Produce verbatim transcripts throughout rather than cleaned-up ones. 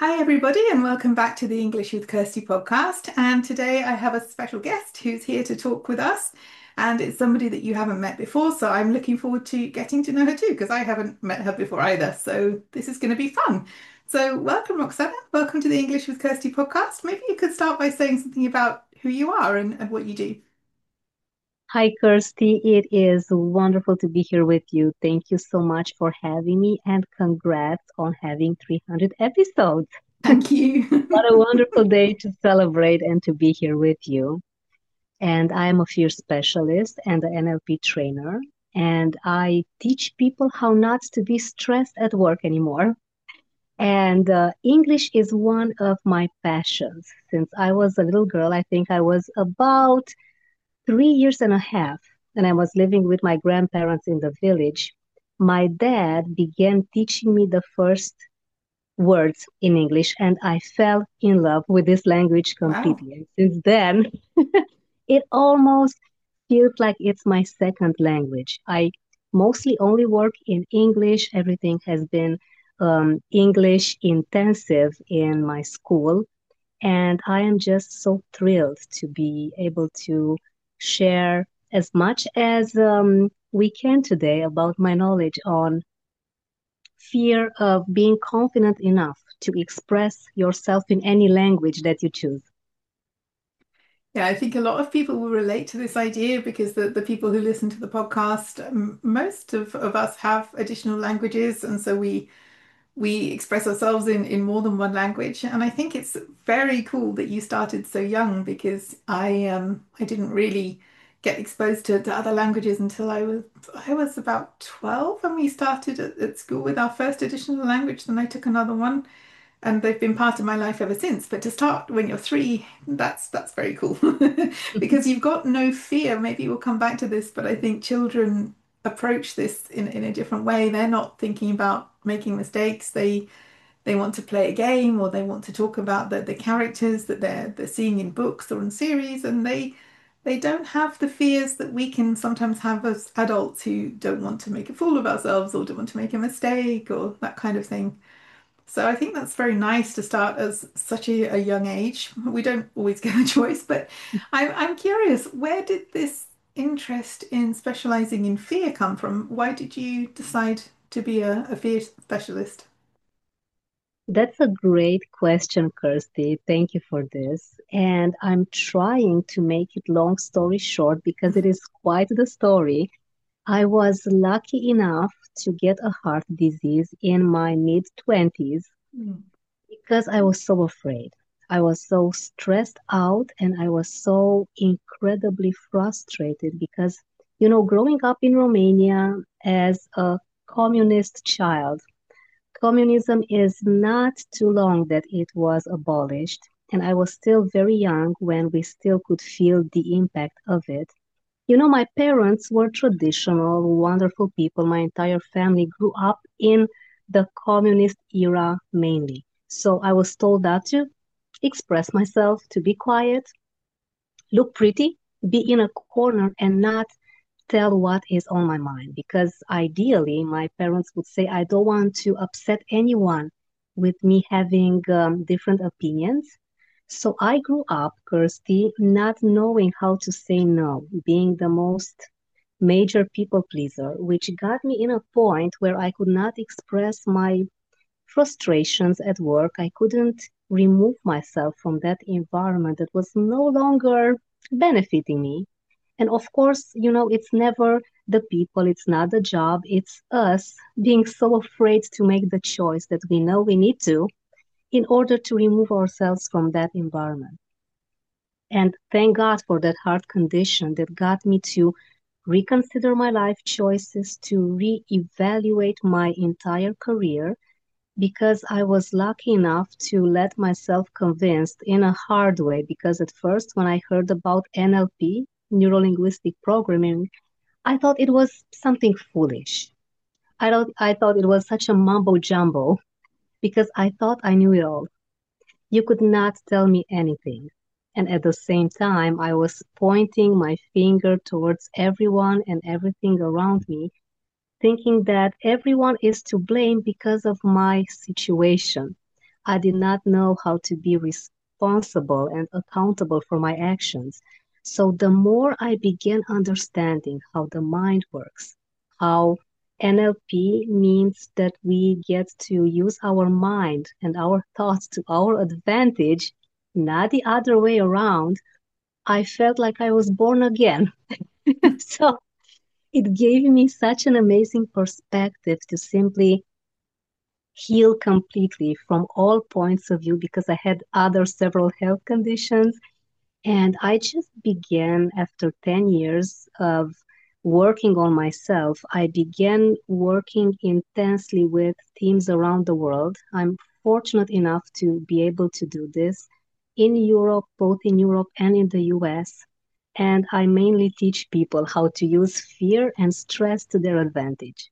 Hi, everybody, and welcome back to the English with Kirsty podcast. And today I have a special guest who's here to talk with us. And it's somebody that you haven't met before. So I'm looking forward to getting to know her too, because I haven't met her before either. So this is going to be fun. So welcome, Roxana. Welcome to the English with Kirsty podcast. Maybe you could start by saying something about who you are and, and what you do. Hi, Kirsty. It is wonderful to be here with you. Thank you so much for having me and congrats on having three hundred episodes. Thank you. What a wonderful day to celebrate and to be here with you. And I am a fear specialist and an N L P trainer. And I teach people how not to be stressed at work anymore. And uh, English is one of my passions. Since I was a little girl, I think I was about three years and a half, and I was living with my grandparents in the village, my dad began teaching me the first words in English, and I fell in love with this language Wow. completely. And since then, it almost feels like it's my second language. I mostly only work in English. Everything has been um, English intensive in my school. And I am just so thrilled to be able to share as much as um, we can today about my knowledge on fear of being confident enough to express yourself in any language that you choose. Yeah, I think a lot of people will relate to this idea because the, the people who listen to the podcast, um, most of, of us have additional languages, and so we we express ourselves in, in more than one language. And I think it's very cool that you started so young because I um I didn't really get exposed to, to other languages until I was I was about twelve and we started at, at school with our first additional language. Then I took another one and they've been part of my life ever since. But to start when you're three, that's that's very cool because you've got no fear. Maybe we'll come back to this, but I think children approach this in, in a different way. They're not thinking about making mistakes. They they want to play a game or they want to talk about the, the characters that they're they're seeing in books or in series, and they they don't have the fears that we can sometimes have as adults who don't want to make a fool of ourselves or don't want to make a mistake or that kind of thing. So I think that's very nice to start as such a, a young age. We don't always get a choice, but I'm I'm curious, where did this interest in specializing in fear come from? Why did you decide to be a, a fear specialist? That's a great question, Kirsty. Thank you for this. And I'm trying to make it long story short because it is quite the story. I was lucky enough to get a heart disease in my mid twenties Mm. because I was so afraid. I was so stressed out and I was so incredibly frustrated because, you know, growing up in Romania as a communist child, communism is not too long that it was abolished. And I was still very young when we still could feel the impact of it. You know, my parents were traditional, wonderful people. My entire family grew up in the communist era mainly. So I was told that to express myself, to be quiet, look pretty, be in a corner, and not tell what is on my mind. Because ideally, my parents would say, I don't want to upset anyone with me having um, different opinions. So I grew up, Kirsty, not knowing how to say no, being the most major people pleaser, which got me in a point where I could not express my frustrations at work. I couldn't remove myself from that environment that was no longer benefiting me. And of course, you know, it's never the people, it's not the job, it's us being so afraid to make the choice that we know we need to in order to remove ourselves from that environment. And thank God for that heart condition that got me to reconsider my life choices, to reevaluate my entire career, because I was lucky enough to let myself convinced in a hard way. Because at first, when I heard about N L P, neuro linguistic programming, I thought it was something foolish. I thought I thought it was such a mumbo jumbo because I thought I knew it all. You could not tell me anything. And at the same time, I was pointing my finger towards everyone and everything around me, thinking that everyone is to blame because of my situation. I did not know how to be responsible and accountable for my actions. So the more I began understanding how the mind works, how N L P means that we get to use our mind and our thoughts to our advantage, not the other way around, I felt like I was born again. So it gave me such an amazing perspective to simply heal completely from all points of view because I had other several health conditions. And I just began, after ten years of working on myself, I began working intensely with teams around the world. I'm fortunate enough to be able to do this in Europe, both in Europe and in the U S. And I mainly teach people how to use fear and stress to their advantage.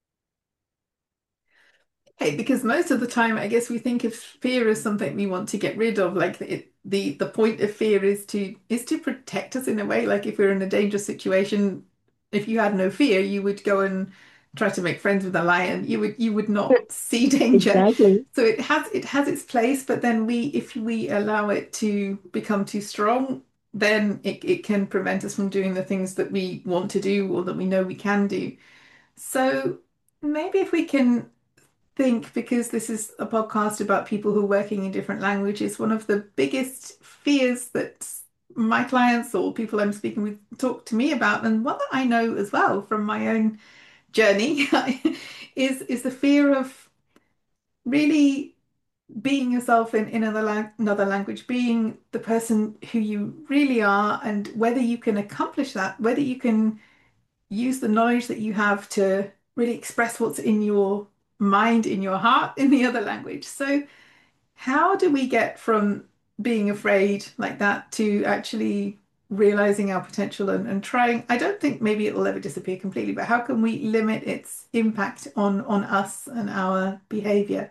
Okay, because most of the time, I guess we think of fear as something we want to get rid of. Like it, the the point of fear is to is to protect us in a way. Like if we're in a dangerous situation, if you had no fear, you would go and try to make friends with a lion. You would you would not see danger. Exactly. So it has it has its place, but then we if we allow it to become too strong, then it, it can prevent us from doing the things that we want to do or that we know we can do. So maybe if we can think, because this is a podcast about people who are working in different languages, one of the biggest fears that my clients or people I'm speaking with talk to me about, and one that I know as well from my own journey, is is the fear of really being yourself in, in another, lang another language, being the person who you really are, and whether you can accomplish that, whether you can use the knowledge that you have to really express what's in your mind, in your heart, in the other language. So, how do we get from being afraid like that to actually realizing our potential and, and trying? I don't think maybe it will ever disappear completely, but how can we limit its impact on on us and our behavior?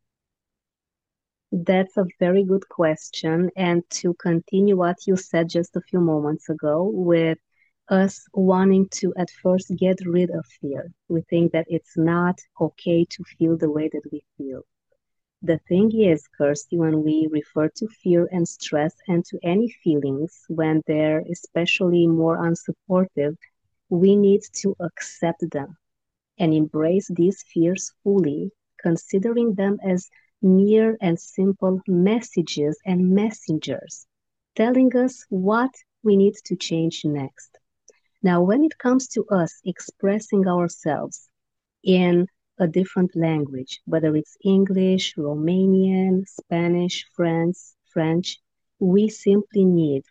That's a very good question. And to continue what you said just a few moments ago, with us wanting to at first get rid of fear, we think that it's not okay to feel the way that we feel. The thing is, Kirsty, when we refer to fear and stress and to any feelings when they're especially more unsupportive, we need to accept them and embrace these fears fully, considering them as mere and simple messages and messengers telling us what we need to change next. Now, when it comes to us expressing ourselves in a different language, whether it's English, Romanian, Spanish, French, French, we simply need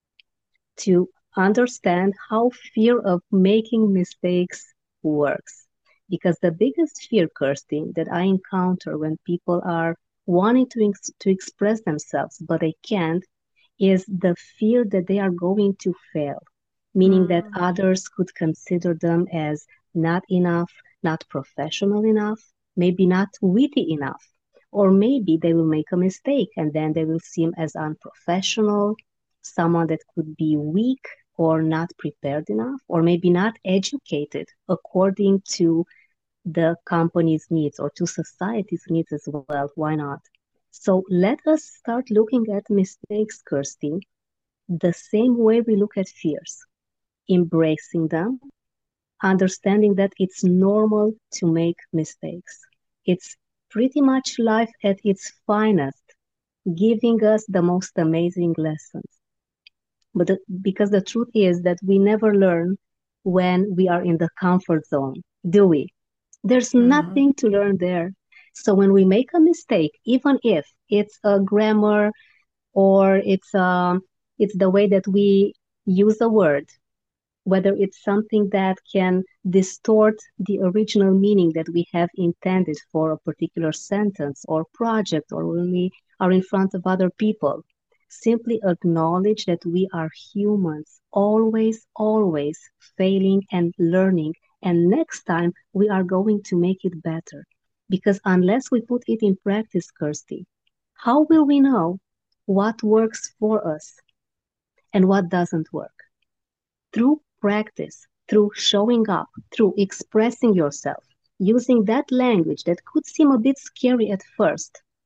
to understand how fear of making mistakes works. Because the biggest fear, Kirsty, that I encounter when people are wanting to, ex- to express themselves, but they can't, is the fear that they are going to fail, meaning that Mm. others could consider them as not enough, not professional enough, maybe not witty enough, or maybe they will make a mistake and then they will seem as unprofessional, someone that could be weak or not prepared enough, or maybe not educated according to the company's needs or to society's needs as well. Why not? So let us start looking at mistakes, Kirsty, the same way we look at fears, embracing them, understanding that it's normal to make mistakes. It's pretty much life at its finest, giving us the most amazing lessons. But the, because the truth is that we never learn when we are in the comfort zone, do we? There's Mm. nothing to learn there. So when we make a mistake, even if it's a grammar or it's um it's the way that we use a word, whether it's something that can distort the original meaning that we have intended for a particular sentence or project, or when we are in front of other people. Simply acknowledge that we are humans, always, always failing and learning. And next time we are going to make it better. Because unless we put it in practice, Kirsty, how will we know what works for us and what doesn't work? Through practice, through showing up, through expressing yourself, using that language that could seem a bit scary at first.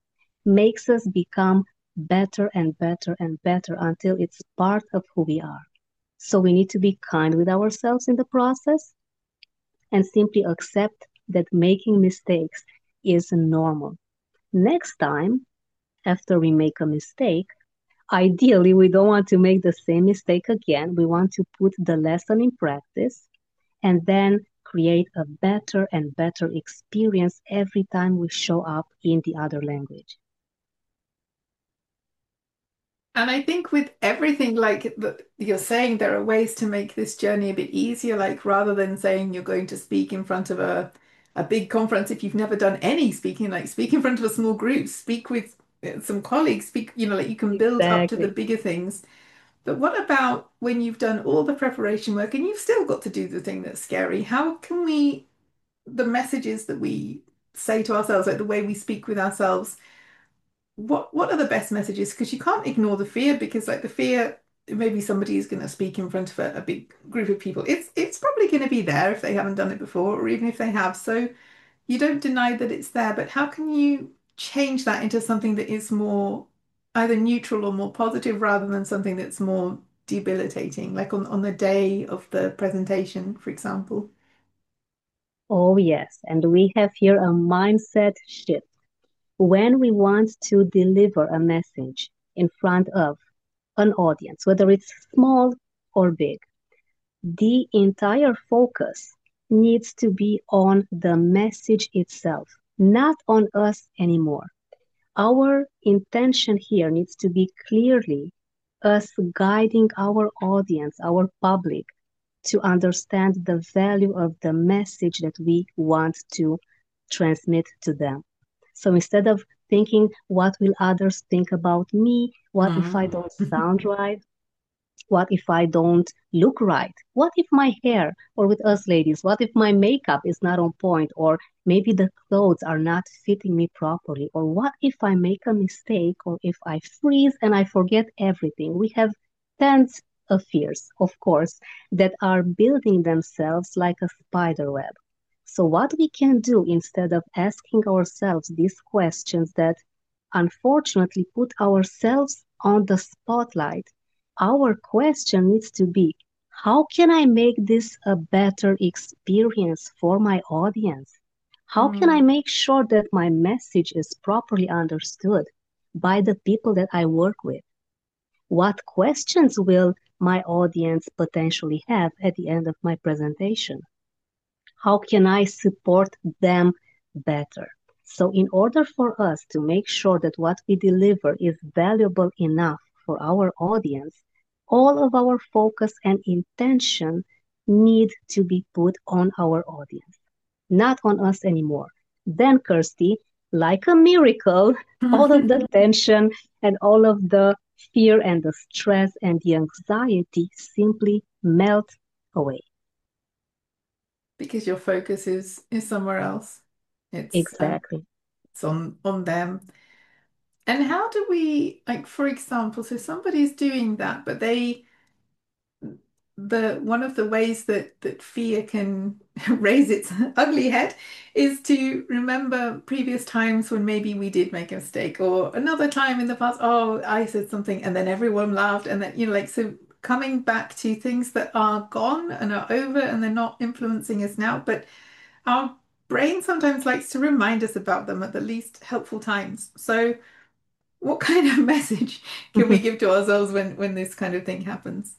makes us become better and better and better until it's part of who we are. So we need to be kind with ourselves in the process and simply accept that making mistakes is normal. Next time, after we make a mistake, ideally, we don't want to make the same mistake again. We want to put the lesson in practice and then create a better and better experience every time we show up in the other language. And I think with everything like that you're saying, there are ways to make this journey a bit easier. Like rather than saying you're going to speak in front of a a big conference, if you've never done any speaking, like speak in front of a small group, speak with uh, some colleagues, speak, you know, like you can build up to the Exactly. bigger things. But what about when you've done all the preparation work and you've still got to do the thing that's scary? How can we, the messages that we say to ourselves, like the way we speak with ourselves, what what are the best messages? Because you can't ignore the fear because like the fear, maybe somebody is going to speak in front of a, a big group of people. It's it's probably going to be there if they haven't done it before, or even if they have. So you don't deny that it's there, but how can you change that into something that is more either neutral or more positive rather than something that's more debilitating, like on, on the day of the presentation, for example? Oh, yes. And we have here a mindset shift. When we want to deliver a message in front of an audience, whether it's small or big, the entire focus needs to be on the message itself, not on us anymore. Our intention here needs to be clearly us guiding our audience, our public, to understand the value of the message that we want to transmit to them. So instead of thinking, what will others think about me? What if I Mm. don't sound right? What if I don't look right? What if my hair, or with us ladies, what if my makeup is not on point, or maybe the clothes are not fitting me properly? Or what if I make a mistake, or if I freeze and I forget everything? We have tens of fears, of course, that are building themselves like a spider web. So, what we can do instead of asking ourselves these questions that unfortunately put ourselves on the spotlight, our question needs to be, how can I make this a better experience for my audience? How can I Mm. make sure that my message is properly understood by the people that I work with? What questions will my audience potentially have at the end of my presentation? How can I support them better? So, in order for us to make sure that what we deliver is valuable enough for our audience, all of our focus and intention need to be put on our audience, not on us anymore. Then, Kirsty, like a miracle, all of the tension and all of the fear and the stress and the anxiety simply melt away. Because your focus is is somewhere else. It's um, Exactly. it's on on them. And how do we, like, for example, so somebody's doing that, but they, the one of the ways that that fear can raise its ugly head is to remember previous times when maybe we did make a mistake, or another time in the past, oh, I said something and then everyone laughed, and then, you know, like, so coming back to things that are gone and are over and they're not influencing us now, but our brain sometimes likes to remind us about them at the least helpful times. So what kind of message can we give to ourselves when when this kind of thing happens?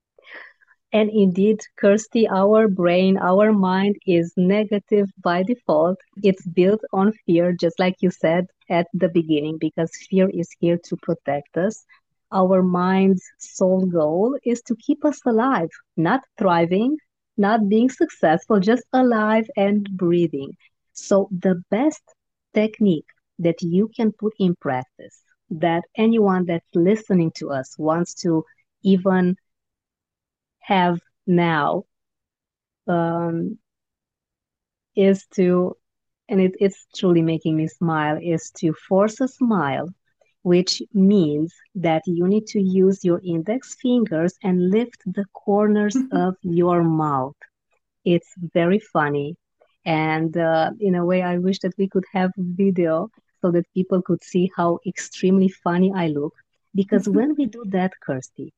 And indeed, Kirsty, our brain, our mind is negative by default. It's built on fear, just like you said at the beginning, because fear is here to protect us. Our mind's sole goal is to keep us alive, not thriving, not being successful, just alive and breathing. So, the best technique that you can put in practice, that anyone that's listening to us wants to even have now, um, is to, and it, it's truly making me smile, is to force a smile, which means that you need to use your index fingers and lift the corners of your mouth. It's very funny. And uh, in a way, I wish that we could have video so that people could see how extremely funny I look. Because when we do that, Kirsty,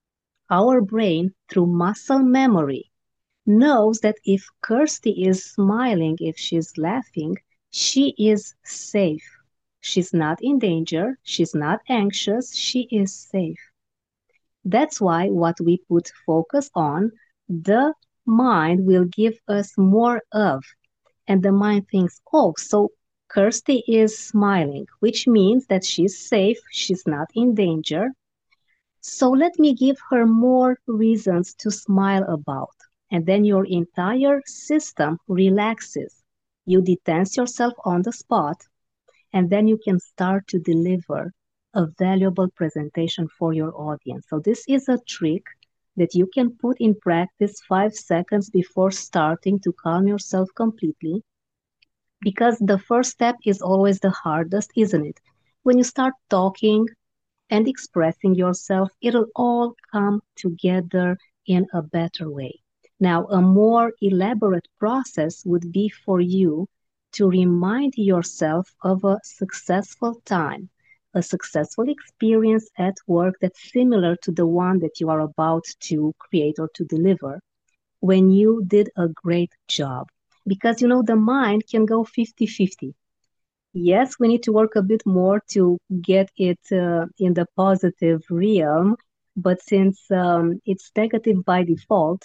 our brain, through muscle memory, knows that if Kirsty is smiling, if she's laughing, she is safe. She's not in danger, she's not anxious, she is safe. That's why what we put focus on, the mind will give us more of. And the mind thinks, oh, so Kirsty is smiling, which means that she's safe, she's not in danger. So let me give her more reasons to smile about. And then your entire system relaxes. You detense yourself on the spot, and then you can start to deliver a valuable presentation for your audience. So this is a trick that you can put in practice five seconds before starting to calm yourself completely, because the first step is always the hardest, isn't it? When you start talking and expressing yourself, it'll all come together in a better way. Now, a more elaborate process would be for you to remind yourself of a successful time, a successful experience at work that's similar to the one that you are about to create or to deliver, when you did a great job. Because you know, the mind can go fifty-fifty. Yes, we need to work a bit more to get it uh, in the positive realm, but since um, it's negative by default,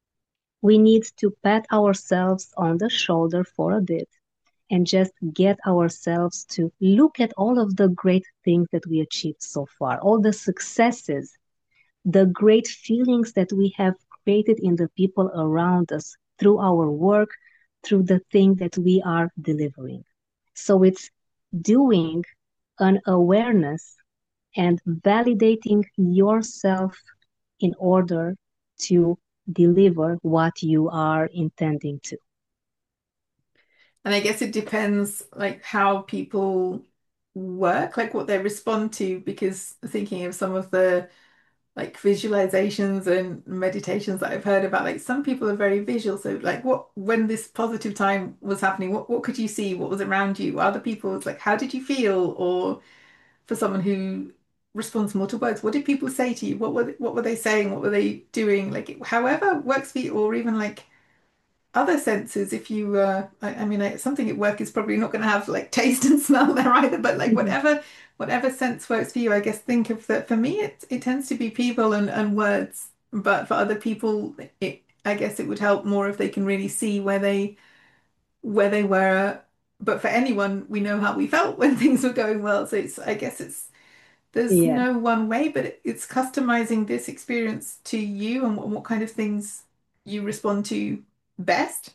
we need to pat ourselves on the shoulder for a bit and just get ourselves to look at all of the great things that we achieved so far, all the successes, the great feelings that we have created in the people around us through our work, through the thing that we are delivering. So it's doing an awareness and validating yourself in order to deliver what you are intending to. And I guess it depends like how people work, like what they respond to, because thinking of some of the like visualizations and meditations that I've heard about, like some people are very visual. So like what when this positive time was happening, what what could you see? What was around you? Other people, it's like, how did you feel? Or for someone who responds more to words, what did people say to you? What were what were they saying? What were they doing? Like however works for you, or even like other senses. If you, uh, I, I mean, I, something at work is probably not going to have like taste and smell there either, but like Mhm. whatever, whatever sense works for you, I guess think of that. For me, it it tends to be people and and words, but for other people, it I guess it would help more if they can really see where they where they were. But for anyone, we know how we felt when things were going well. So it's, I guess it's there's Yeah, no one way, but it, it's customizing this experience to you and what, what kind of things you respond to best.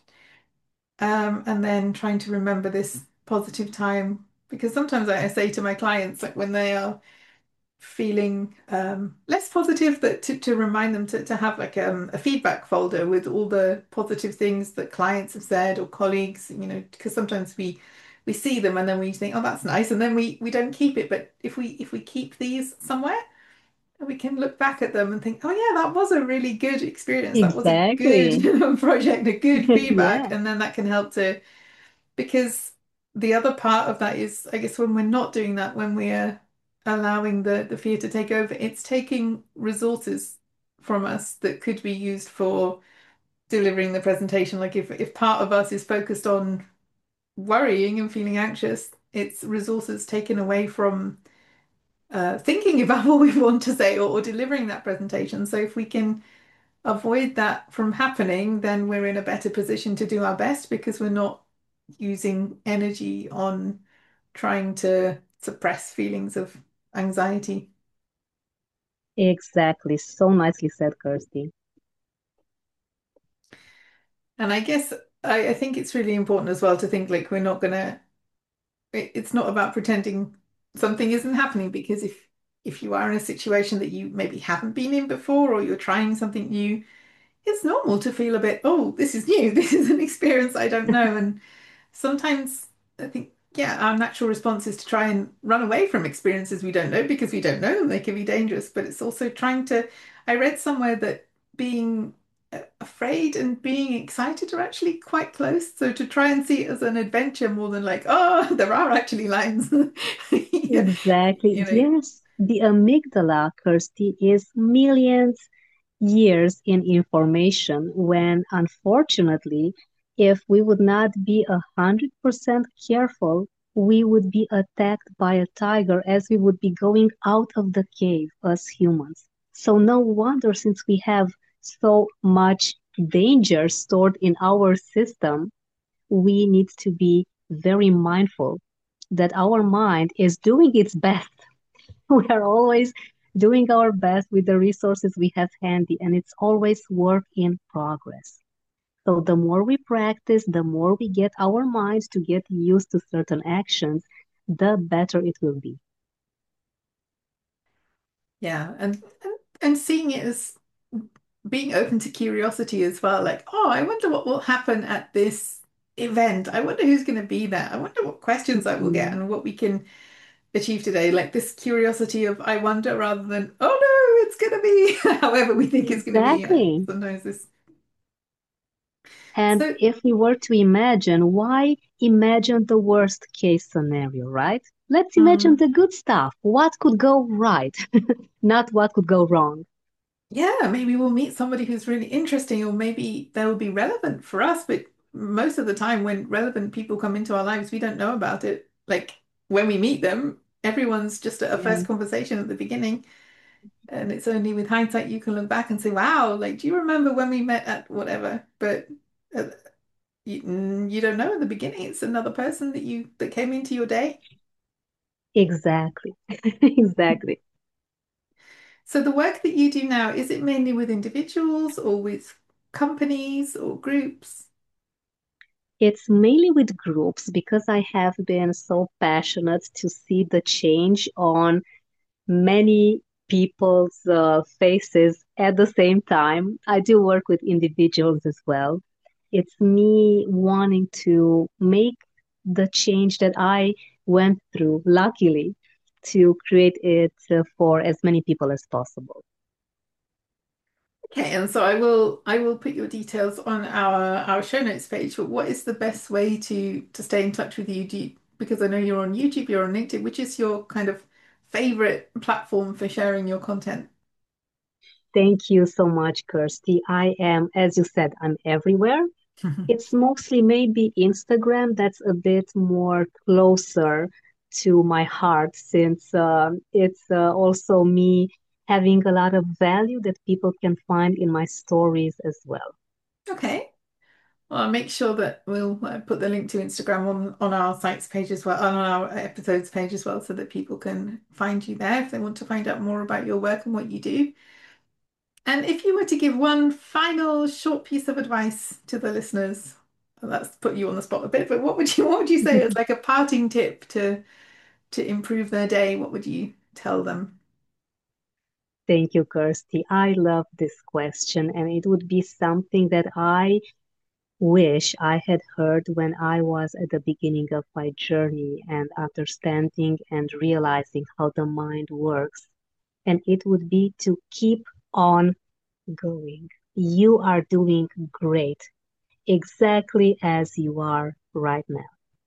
Um, and then trying to remember this positive time, because sometimes I, I say to my clients, like when they are feeling um, less positive, that to, to remind them to, to have like um, a feedback folder with all the positive things that clients have said or colleagues, you know, because sometimes we we see them and then we think, oh, that's nice, and then we we don't keep it. But if we if we keep these somewhere, we can look back at them and think, oh yeah, that was a really good experience. That was a good exactly. project, a good feedback, Yeah, and then that can help to, because the other part of that is, I guess, when we're not doing that, when we're allowing the the fear to take over, it's taking resources from us that could be used for delivering the presentation. Like if if part of us is focused on worrying and feeling anxious, it's resources taken away from uh, thinking about what we want to say, or, or delivering that presentation. So if we can avoid that from happening, then we're in a better position to do our best because we're not using energy on trying to suppress feelings of anxiety. exactly. So nicely said, Kirsty. And I guess I, I think it's really important as well to think like we're not gonna, it, it's not about pretending something isn't happening, because if if you are in a situation that you maybe haven't been in before, or you're trying something new, it's normal to feel a bit, oh, this is new, this is an experience I don't know. And sometimes I think, yeah, our natural response is to try and run away from experiences we don't know because we don't know them. They can be dangerous, but it's also trying to. I read somewhere that being afraid and being excited are actually quite close. So to try and see it as an adventure more than like, oh, there are actually lines. Yeah, Exactly. you know. Yes, the amygdala, Kirsty, is millions years in information when, unfortunately, if we would not be a hundred percent careful, we would be attacked by a tiger as we would be going out of the cave as humans. So no wonder, since we have so much danger stored in our system, we need to be very mindful that our mind is doing its best. We are always doing our best with the resources we have handy, and it's always work in progress. So the more we practice, the more we get our minds to get used to certain actions, the better it will be. Yeah, and, and and seeing it as being open to curiosity as well. Like, oh, I wonder what will happen at this event. I wonder who's going to be there. I wonder what questions I will get Mhm. and what we can achieve today. Like this curiosity of I wonder rather than, oh no, it's going to be however we think it's going to be. Uh, Exactly. sometimes this. And So if we were to imagine, why imagine the worst case scenario, right? Let's imagine mm, the good stuff. What could go right, not what could go wrong. yeah, maybe we'll meet somebody who's really interesting, or maybe they'll be relevant for us. But most of the time, when relevant people come into our lives, we don't know about it. Like when we meet them, everyone's just at a Yeah. first conversation at the beginning. And it's only with hindsight you can look back and say, wow, like, do you remember when we met at whatever? But uh, you, mm, you don't know at the beginning. It's another person that you that came into your day. Exactly. Exactly. So the work that you do now, is it mainly with individuals or with companies or groups? It's mainly with groups because I have been so passionate to see the change on many people's uh, faces at the same time. I do work with individuals as well. It's me wanting to make the change that I went through, luckily, to create it uh, for as many people as possible. Okay, and so I will I will put your details on our our show notes page. But what is the best way to to stay in touch with you? Do you, because I know you're on YouTube, you're on LinkedIn. Which is your kind of favorite platform for sharing your content? Thank you so much, Kirsty. I am, as you said, I'm everywhere. It's mostly maybe Instagram that's a bit more closer to my heart since um it's uh, also me having a lot of value that people can find in my stories as well. Okay. Well, I'll make sure that we'll uh, put the link to Instagram on on our sites page as well, on our episodes page as well, so that people can find you there if they want to find out more about your work and what you do. And if you were to give one final short piece of advice to the listeners, well, that's put you on the spot a bit, but what would you what would you say as like a parting tip to to improve their day? What would you tell them? Thank you, Kirsty. I love this question, and it would be something that I wish I had heard when I was at the beginning of my journey and understanding and realizing how the mind works. And it would be to keep on going. You are doing great, exactly as you are right now.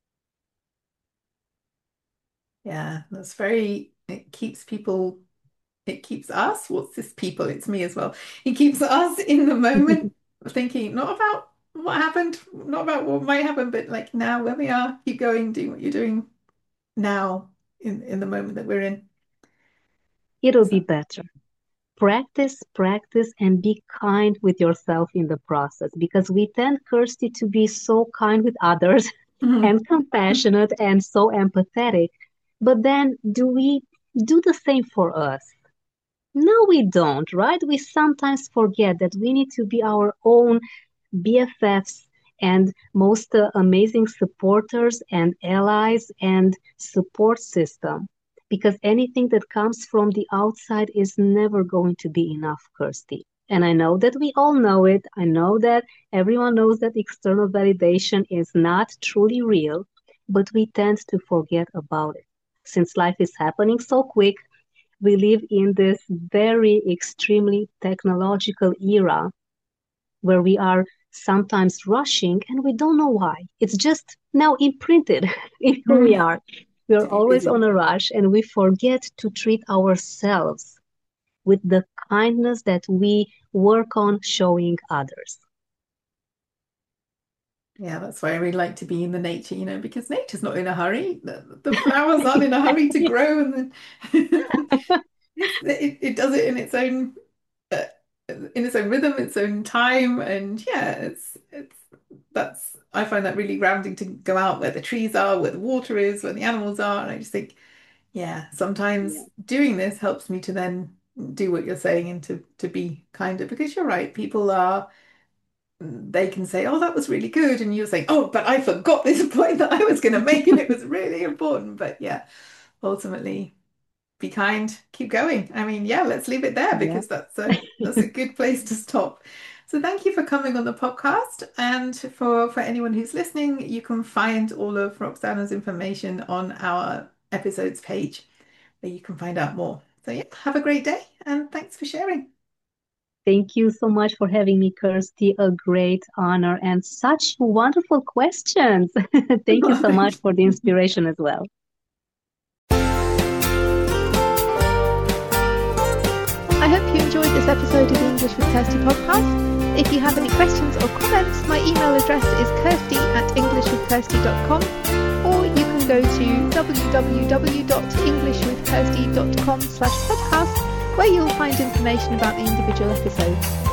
Yeah, that's very, it keeps people, it keeps us, what's this people? It's me as well. It keeps us in the moment thinking not about what happened, not about what might happen, but like now where we are, keep going, do what you're doing now in, in the moment that we're in. It'll be So, better. Practice, practice, and be kind with yourself in the process because we tend, Kirsty, to be so kind with others and compassionate and so empathetic. But then, do we do the same for us? No, we don't, right? We sometimes forget that we need to be our own B F Fs and most uh, amazing supporters and allies and support system. Because anything that comes from the outside is never going to be enough, Kirsty. And I know that we all know it. I know that everyone knows that external validation is not truly real, but we tend to forget about it. Since life is happening so quick, we live in this very extremely technological era where we are sometimes rushing and we don't know why. It's just now imprinted in who we Mm. are. We are To be always busy. on a rush and we forget to treat ourselves with the kindness that we work on showing others. Yeah, that's why I really like to be in the nature, you know, because nature's not in a hurry. The, the flowers aren't in a hurry to grow, and then it's, it, it does it in its own uh, in its own rhythm, its own time, and yeah, it's it's that's I find that really grounding to go out where the trees are, where the water is, where the animals are, and I just think, yeah, sometimes doing this helps me to then do what you're saying and to to be kinder because you're right, people are they can say, oh, that was really good. And you're saying, oh, but I forgot this point that I was going to make and it was really important. But yeah, ultimately be kind, keep going. I mean, yeah, let's leave it there Yeah. because that's a that's a good place to stop. So thank you for coming on the podcast. And for, for anyone who's listening, you can find all of Roxana's information on our episodes page where you can find out more. So yeah, have a great day and thanks for sharing. Thank you so much for having me, Kirsty. A great honor and such wonderful questions. Thank you Oh, so much thank for the you. inspiration as well. I hope you enjoyed this episode of the English with Kirsty podcast. If you have any questions or comments, my email address is kirsty at english with kirsty dot com, or you can go to w w w dot english with kirsty dot com slash podcast, where you'll find information about the individual episodes.